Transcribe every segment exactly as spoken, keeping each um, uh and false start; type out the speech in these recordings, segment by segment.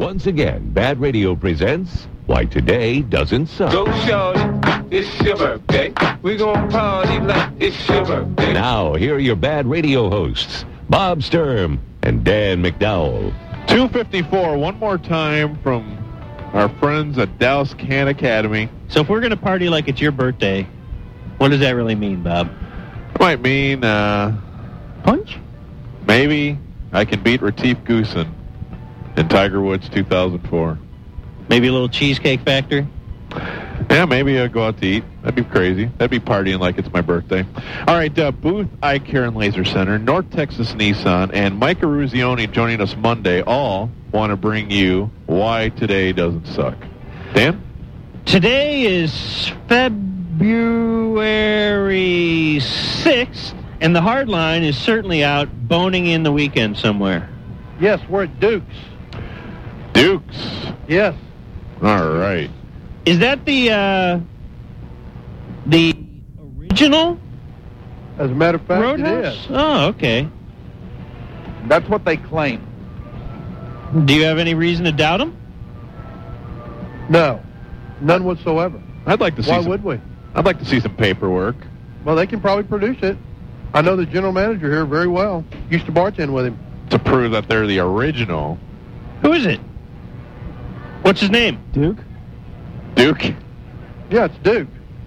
Once again, Bad Radio presents Why Today Doesn't Suck. Go, shorty, it's your birthday. We gon' party like it's your birthday. Now, here are your Bad Radio hosts, Bob Sturm and Dan McDowell. two fifty-four, one more time from our friends at Dallas Can Academy. So if we're going to party like it's your birthday, what does that really mean, Bob? It might mean, uh... Punch? Maybe I can beat Retief Goosen in Tiger Woods two thousand four. Maybe a little Cheesecake Factory? Yeah, maybe I'll go out to eat. That'd be crazy. That'd be partying like it's my birthday. All right, uh, Booth Eye Care and Laser Center, North Texas Nissan, and Micah Ruzioni joining us Monday all want to bring you Why Today Doesn't Suck. Dan? Today is February sixth, and the hard line is certainly out boning in the weekend somewhere. Yes, we're at Duke's. Dukes. Yes. All right. Is that the uh, the original As a matter of fact, Roadhouse? it is. Oh, okay. That's what they claim. Do you have any reason to doubt them? No, none whatsoever. I'd like to see Why some, would we? I'd like to see some paperwork. Well, they can probably produce it. I know the general manager here very well. Used to bartend with him. To prove that they're the original. Who is it? What's his name? Duke? Duke? Yeah, it's Duke.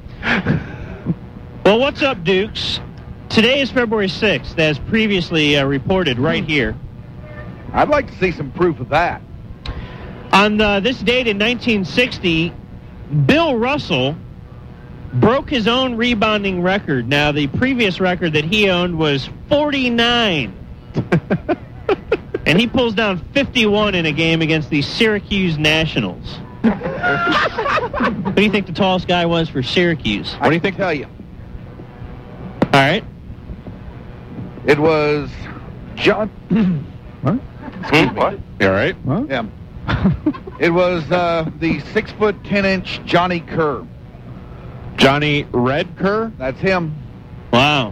Well, what's up, Dukes? Today is February sixth, as previously uh, reported right here. I'd like to see some proof of that. On uh, this date in nineteen sixty, Bill Russell broke his own rebounding record. Now, the previous record that he owned was forty-nine. And he pulls down fifty-one in a game against the Syracuse Nationals. Who do you think the tallest guy was for Syracuse? What do you think? Tell you, All right. it was John. What? Excuse me. What? You all right? Yeah. It was uh, the six foot ten inch Johnny Kerr. Johnny Red Kerr? That's him. Wow.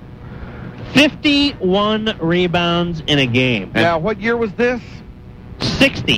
fifty-one rebounds in a game. Now, what year was this? sixty.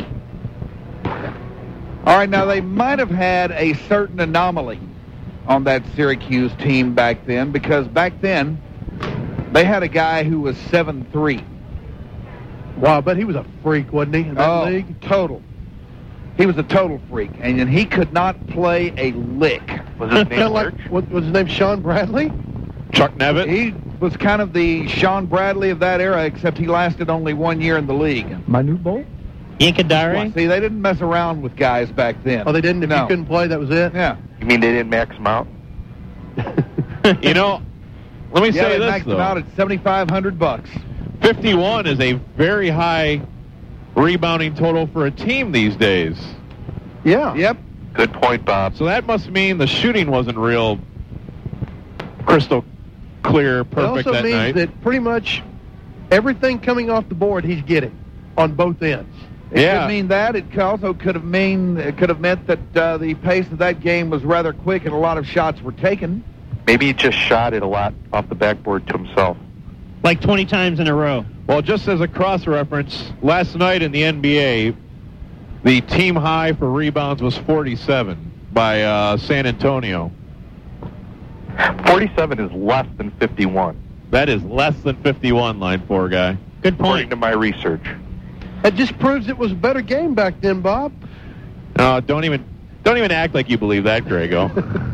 All right, now they might have had a certain anomaly on that Syracuse team back then, because back then they had a guy who was seven three. Wow, but he was a freak, wasn't he, in that Oh, league? total. He was a total freak, and, and he could not play a lick. Was his Kinda like, what was his name, Sean Bradley? Chuck Nevitt? He was kind of the Sean Bradley of that era, except he lasted only one year in the league. My new bolt? Yankadari? See, they didn't mess around with guys back then. Oh, they didn't? If No. you couldn't play, that was it? Yeah. You mean they didn't max them out? You know, let me Yeah, say they this, maxed though. him out at seventy-five hundred bucks. fifty-one is a very high rebounding total for a team these days. Yeah. Yep. Good point, Bob. So that must mean the shooting wasn't real crystal clear, It perfect also that means night. that pretty much everything coming off the board he's getting on both ends. It Yeah. could mean that. It also could have mean it could have meant that uh, the pace of that game was rather quick and a lot of shots were taken. Maybe he just shot it a lot off the backboard to himself. Like twenty times in a row. Well, just as a cross-reference, last night in the N B A, the team high for rebounds was forty-seven by uh, San Antonio. forty-seven is less than fifty-one, That is less than fifty-one, line four guy. Good according point. to my research. It just proves it was a better game back then, Bob. No, don't even don't even act like you believe that, Grego.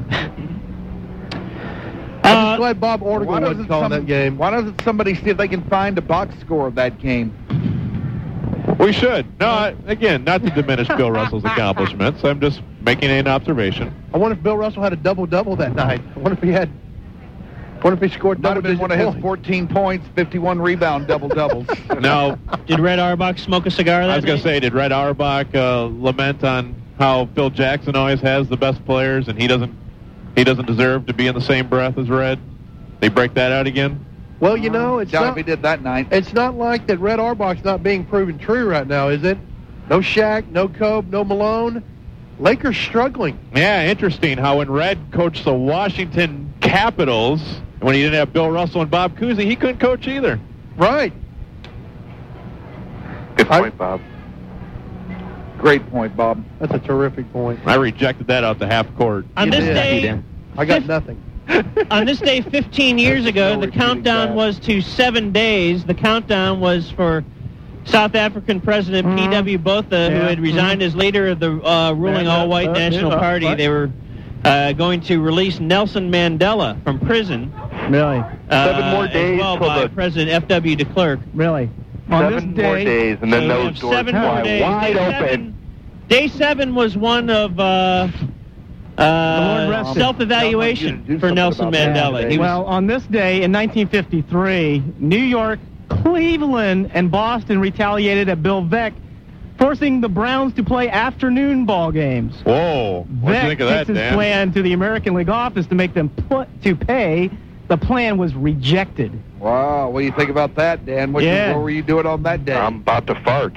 I'm Uh, just glad Bob Why Ortegal wasn't doesn't, calling some, that game. why doesn't somebody see if they can find a box score of that game? We should. No, I, again, not to diminish Bill Russell's accomplishments. I'm just making an observation. I wonder if Bill Russell had a double-double that night. I wonder if he had... I wonder if he scored Might have been double-digit one of his points. fourteen points, fifty-one rebound double-doubles. Now, Did Red Auerbach smoke a cigar that I was going night? to say, did Red Auerbach uh, lament on how Phil Jackson always has the best players and he doesn't he doesn't deserve to be in the same breath as Red? They break that out again? Well, you know, it's Doubt not, if he did that night. it's not like that Red Auerbach's not being proven true right now, is it? No Shaq, no Kobe, no Malone. Lakers struggling. Yeah, interesting how when Red coached the Washington Capitals, when he didn't have Bill Russell and Bob Cousy, he couldn't coach either. Right. Good I- point, Bob. Great point, Bob. That's a terrific point. I rejected that out the half court. On this did. day, I got fif- nothing. on this day fifteen years ago, No the repeating countdown that. was to seven days. The countdown was for South African President Mhm. P W Botha, who Yeah. had resigned as leader of the uh, ruling Yeah, yeah, all-white uh, National yeah, uh, Party. what? They were uh, going to release Nelson Mandela from prison. Really? Uh, Seven more days as well till by the- President F W de Klerk. Really? On Seven this more day, days, and then So we those have doors seven more fly days. wide day open. Seven, day seven was one of uh, uh, Lord rest him. self-evaluation Do for something Nelson about that Mandela. today. He was, well, on this day in nineteen fifty-three, New York, Cleveland, and Boston retaliated at Bill Veeck, forcing the Browns to play afternoon ball games. Whoa. What do you Veeck think of takes that, his Dan? plan to the American League office to make them put to pay. The plan was rejected. Wow, what do you think about that, Dan? What, Yeah. you, what were you doing on that day? I'm about to fart.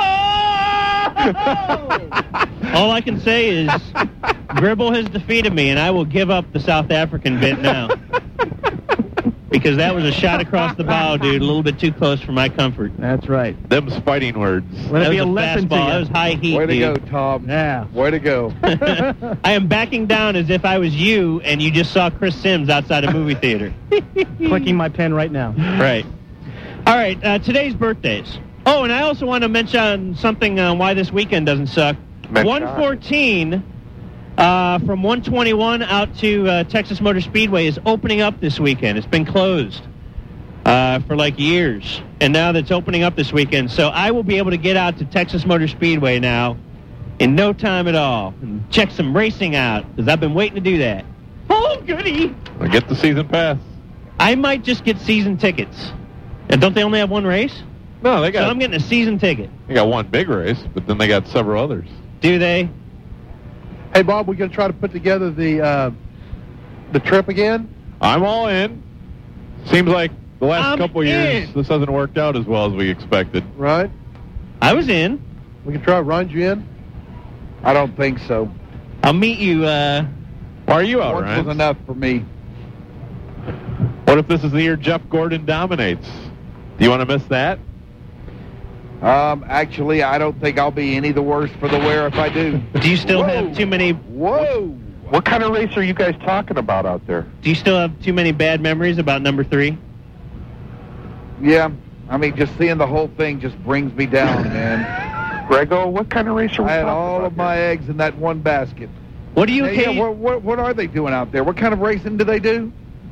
all I can say is Gribble has defeated me, and I will give up the South African bit now. Because that was a shot across the bow, dude, a little bit too close for my comfort. That's right. Them's fighting words. Let That it be was a a lesson fastball. That to was high heat, Way to go, dude. Tom. you. Yeah. Way to go. I am backing down as if I was you and you just saw Chris Sims outside a movie theater. Clicking my pen right now. Right. All right, uh, today's birthdays. Oh, and I also want to mention something on why this weekend doesn't suck. Mention. one fourteen uh, from one twenty-one out to uh, Texas Motor Speedway is opening up this weekend. It's been closed uh, for like years, and now that's opening up this weekend. So I will be able to get out to Texas Motor Speedway now in no time at all and check some racing out because I've been waiting to do that. Oh, goody! I get the season pass. I might just get season tickets. And don't they only have one race? No, they So got I'm getting a season ticket. they got one big race, but then they got several others. Do they? Hey, Bob, we're going to try to put together the uh, the trip again. I'm all in. Seems like the last I'm couple of years in. this hasn't worked out as well as we expected. Right? I was in. We can try to run you in. I don't think so. I'll meet you. Uh, Why are you out, Once Ryan? was enough for me. What if this is the year Jeff Gordon dominates? Do you want to miss that? Um, actually, I don't think I'll be any the worse for the wear if I do. do you still Whoa. have too many? Whoa! What kind of race are you guys talking about out there? Do you still have too many bad memories about number three? Yeah, I mean, just seeing the whole thing just brings me down, man. Grego, what kind of race are we I had talking all about of my here? eggs in that one basket. What do you? Hey, yeah, occasion- what, what, what are they doing out there? What kind of racing do they do?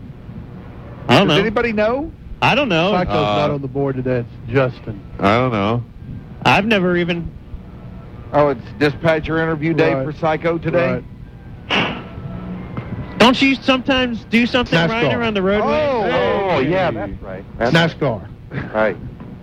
I don't Does know. anybody know? I don't know. Psycho's Uh, not on the board today. It's Justin. I don't know. I've never even. Oh, it's dispatcher interview day Right. for Psycho today? Right. Don't you sometimes do something NASCAR. right around the roadway? Oh, Oh, yeah, that's right. That's NASCAR. right.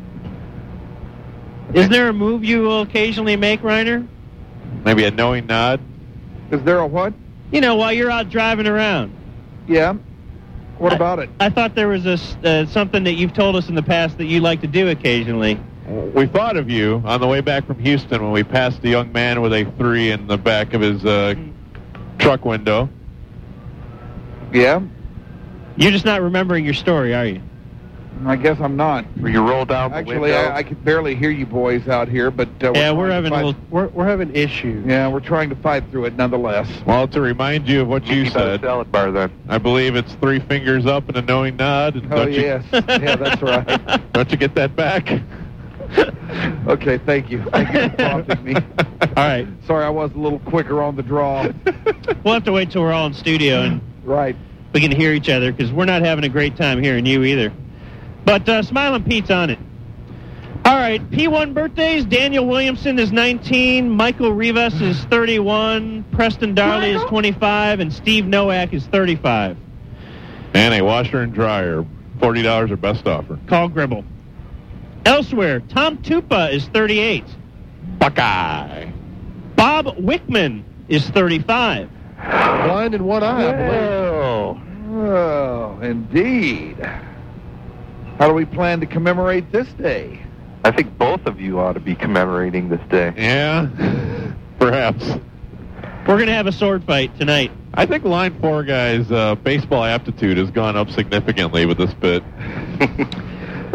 Is there a move you will occasionally make, Reiner? Maybe a knowing nod. Is there a what? You know, while you're out driving around. Yeah. What I- about it? I thought there was a s- uh, something that you've told us in the past that you like to do occasionally. We thought of you on the way back from Houston when we passed a young man with a three in the back of his uh, truck window. Yeah. You're just not remembering your story, are you? I guess I'm not. Where you roll down the Actually, window? I, I could barely hear you boys out here, but uh, Yeah, trying we're to having a fight- little. We're, we're having issues. Yeah, we're trying to fight through it nonetheless. Well, to remind you of what you Mickey Mouse said, salad bar then. I believe it's three fingers up and a knowing nod. And Oh don't you, yes, yeah, that's right. Don't you get that back? Okay, thank you. Thank you for prompting me. All right. Sorry, I was a little quicker on the draw. We'll have to wait till we're all in studio and Right. we can hear each other because we're not having a great time hearing you either. But uh, Smiling Pete's on it. All right, P one birthdays. Daniel Williamson is nineteen. Michael Rivas is thirty-one. Preston Darley is twenty-five. And Steve Nowak is thirty-five. And a washer and dryer, forty dollars or best offer. Call Gribble. Elsewhere, Tom Tupa is thirty-eight. Buckeye. Bob Wickman is thirty-five. Blind in one eye, I believe. Oh. Oh, indeed. How do we plan to commemorate this day? I think both of you ought to be commemorating this day. Yeah, perhaps. We're going to have a sword fight tonight. I think line four guys' uh, baseball aptitude has gone up significantly with this bit.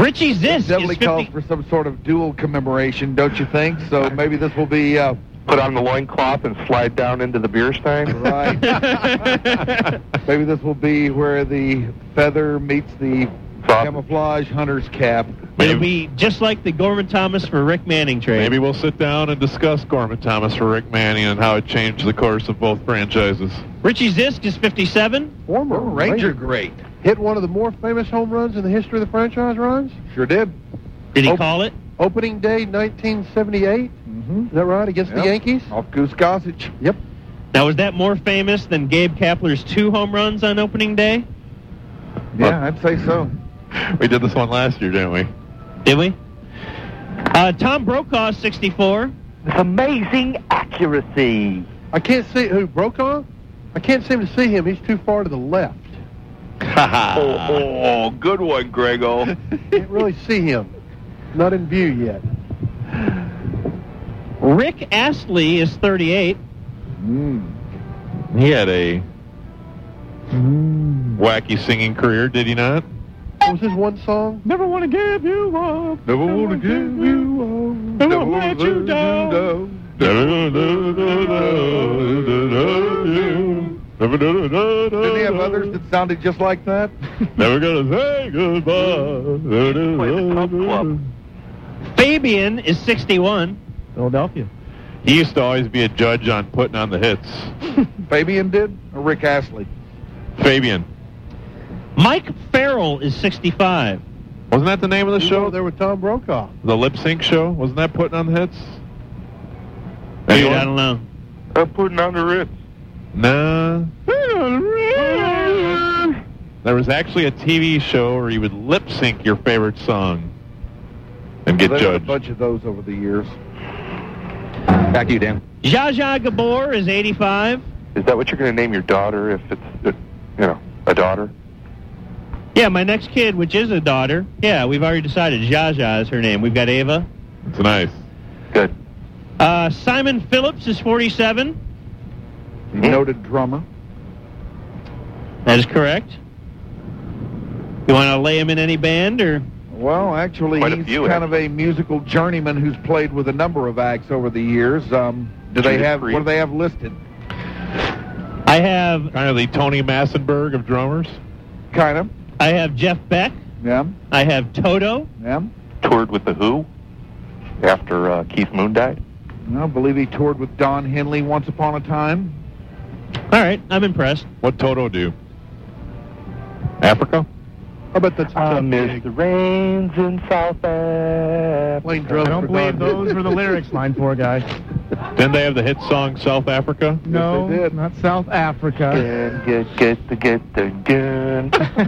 Richie Zisk Definitely is fifty. calls for some sort of dual commemoration, don't you think? So maybe this will be... Uh, Put on the loincloth and slide down into the beer stein. right. Maybe this will be where the feather meets the Soft. camouflage hunter's cap. It'll be just like the Gorman Thomas for Rick Manning trade. Maybe we'll sit down and discuss Gorman Thomas for Rick Manning and how it changed the course of both franchises. Richie Zisk is fifty-seven. Former Oh, Ranger great. Hit one of the more famous home runs in the history of the franchise, Rons. Sure did. Did he Oh. call it? Opening day, nineteen seventy-eight. Mm-hmm. Is that right? Against Yep. the Yankees? Off Goose Gossage. Yep. Now, was that more famous than Gabe Kapler's two home runs on opening day? Yeah, I'd say so. We did this one last year, didn't we? Did we? Uh, Tom Brokaw, sixty-four. With amazing accuracy. I can't see who Brokaw. I can't seem to see him. He's too far to the left. oh, oh, good one, Grego. Can't really see him. Not in view yet. Rick Astley is thirty-eight. Mm. He had a wacky singing career, did he not? What was his one song? Never want to give you up. Never want to give you up. Never wanna let you down. Didn't he have others that sounded just like that? Never gonna say goodbye. Play the Pump Club. Fabian is sixty-one. Philadelphia. He used to always be a judge on putting on the hits. Fabian did? Or Rick Astley? Fabian. Mike Farrell is sixty-five. Wasn't that the name of the You show? know there with Tom Brokaw. The lip sync show? Wasn't that putting on the hits? Dude, Anyone? I don't know. I'm putting on the Ritz. Nah. There was actually a T V show where you would lip sync your favorite song and get They've had a judged. bunch of those over the years. Back to you, Dan. Zsa Zsa Gabor is eighty-five. Is that what you're going to name your daughter if it's, uh, you know, a daughter? Yeah, my next kid, which is a daughter. Yeah, we've already decided. Zsa Zsa is her name. We've got Ava. It's nice. Good. Uh, Simon Phillips is forty-seven. The noted drummer. That is correct. You want to lay him in any band, or? Well, actually, Quite a he's few, kind of a musical journeyman who's played with a number of acts over the years. Um, do they Judas have? Priest. What do they have listed? I have Kind of the Tony Massenberg of drummers. Kind of. I have Jeff Beck. Yeah. I have Toto. Yeah. Toured with The Who after uh, Keith Moon died. I believe he toured with Don Henley once upon a time. All right, I'm impressed. What Toto do? Africa? I bet that's a I tough miss gig. the rains in South Africa. Playing I drums don't for believe Don those were the lyrics, line four guy. Didn't they have the hit song South Africa? No, they did. not South Africa. Get, get, get, get the gun.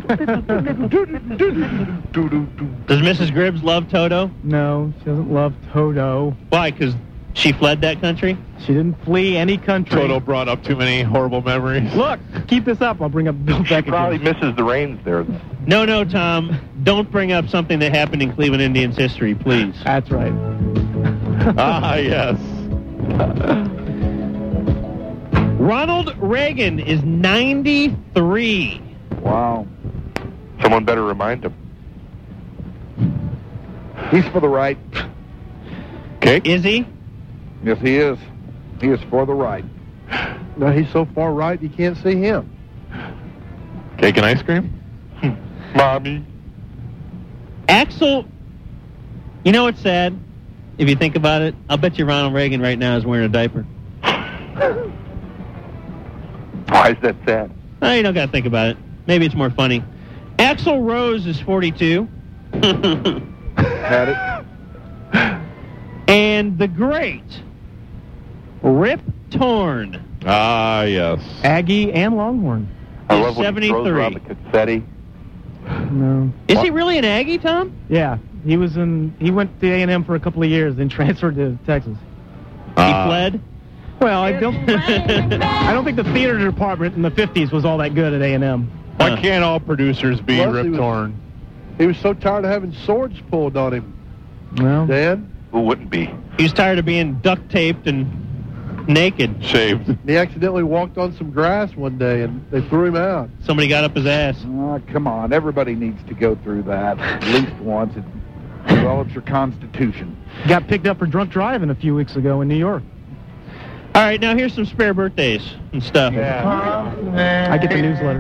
Does Missus Gribbs love Toto? No, she doesn't love Toto. Why? Because she fled that country? She didn't flee any country. Toto brought up too many horrible memories. Look, keep this up. I'll bring up Bill Beck Probably again. misses the rains there, though. No, no, Tom. Don't bring up something that happened in Cleveland Indians history, please. That's right. Ah, yes. Ronald Reagan is ninety-three. Wow. Someone better remind him. He's for the right. Cake? Is he? Yes, he is. He is for the right. No, he's so far right you can't see him. Cake and ice cream? Mommy. Axel, you know what's sad? If you think about it, I'll bet you Ronald Reagan right now is wearing a diaper. Why is that sad? Oh, you don't got to think about it. Maybe it's more funny. Axl Rose is forty-two. Had it. And the great Rip Torn. Ah, yes. Aggie and Longhorn. I He's love when he throws seventy-three. around the confetti. No. Is he really an Aggie, Tom? Yeah, he was in. He went to A and M for a couple of years, then transferred to Texas. He Ah. fled? Well, I don't. I don't think the theater department in the fifties was all that good at A and M. Why can't all producers be Plus, he Rip was- Torn? He was so tired of having swords pulled on him. Well, Dan? Who wouldn't be? He was tired of being duct taped and Naked. Shaved. He accidentally walked on some grass one day, and they threw him out. Somebody got up his ass. Oh, come on. Everybody needs to go through that at least once. It develops your constitution. Got picked up for drunk driving a few weeks ago in New York. All right, now here's some spare birthdays and stuff. I get the newsletter.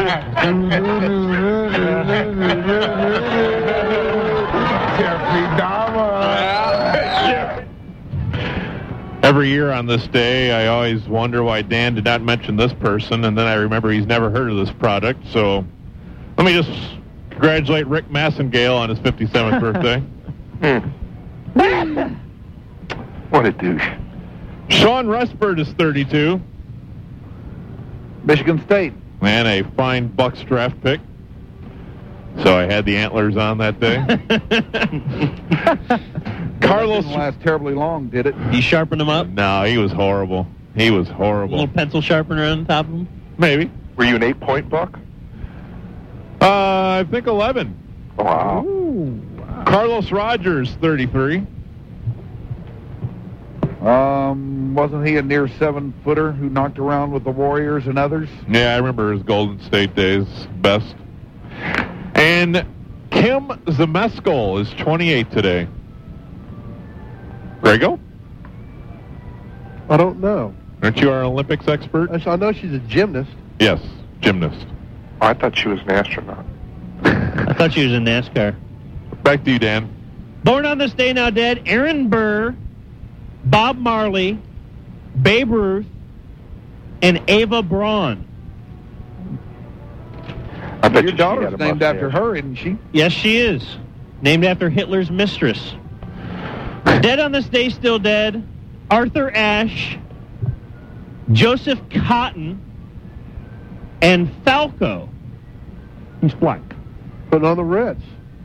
Jeffrey Dahmer. Every year on this day, I always wonder why Dan did not mention this person, and then I remember he's never heard of this product. So let me just congratulate Rick Massengale on his fifty-seventh birthday. What a douche. Sean Rusford is thirty-two. Michigan State. Man, a fine Bucks draft pick. So I had the antlers on that day. Carlos Didn't last terribly long, did it? You sharpened them up? No, he was horrible. He was A horrible. little pencil sharpener on top of them? Maybe. Were you an eight-point buck? Uh, I think eleven. Wow. Carlos Rogers, thirty-three. Um, wasn't he a near seven-footer who knocked around with the Warriors and others? Yeah, I remember his Golden State days best. And Kim Zemeskal is twenty-eight today. Grego? I don't know. Aren't you our Olympics expert? I know she's a gymnast. Yes, gymnast. Oh, I thought she was an astronaut. I thought she was in NASCAR. Back to you, Dan. Born on this day, now dead, Aaron Burr, Bob Marley, Babe Ruth, and Ava Braun. I bet Your you she daughter's had a named mustache. after her, isn't she? Yes, she is. Named after Hitler's mistress. Dead on this day, still dead, Arthur Ashe, Joseph Cotton, and Falco. He's black. Putting on the Ritz.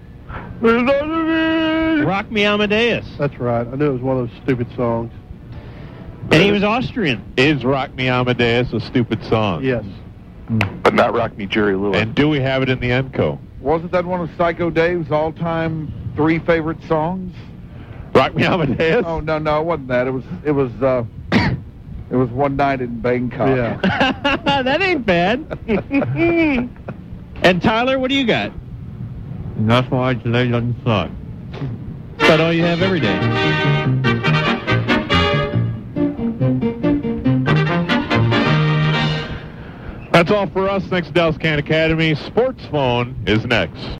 Rock Me Amadeus. That's right. I knew it was one of those stupid songs. And he was Austrian. Is Rock Me Amadeus a stupid song? Yes. But not Rock Me Jerry Lewis. And do we have it in the Enco? Wasn't that one of Psycho Dave's all-time three favorite songs? Rock Me Amadeus? Oh no, no, it wasn't that. It was it was uh, it was One Night in Bangkok. Yeah. That ain't bad. And Tyler, what do you got? That's why today doesn't suck. That's about all you have every day. That's all for us. Thanks to Dallas Can Academy. Sports Phone is next.